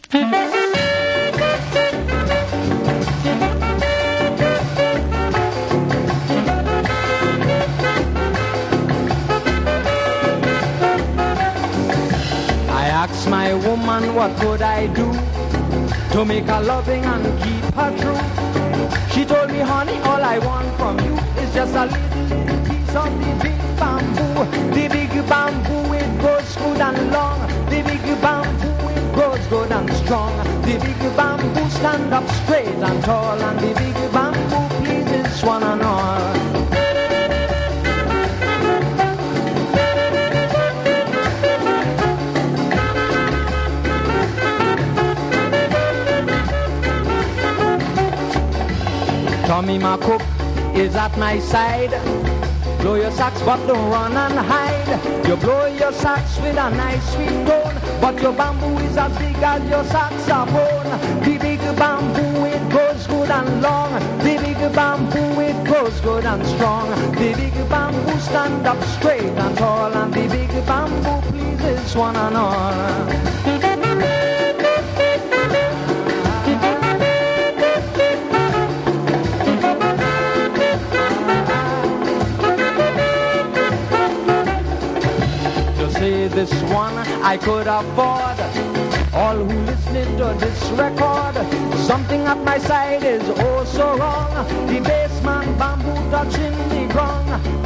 Ask my woman what could I do to make her loving and keep her true. She told me, honey, all I want from you is just a little piece of the big bamboo. The big bamboo, it goes good and long. The big bamboo, it grows good and strong. The big bamboo stand up straight and tall, and the big bamboo pleases one and all. Tommy, my cook, is at my side. Blow your sax, but don't run and hide. You blow your sax with a nice sweet tone, but your bamboo is as big as your saxophone. The big bamboo, it goes good and long. The big bamboo, it grows good and strong. The big bamboo stand up straight and tall, and the big bamboo pleases one and all. This one I could afford. All who listening to this record, something at my side is oh so wrong. The bassman bamboo touching the ground.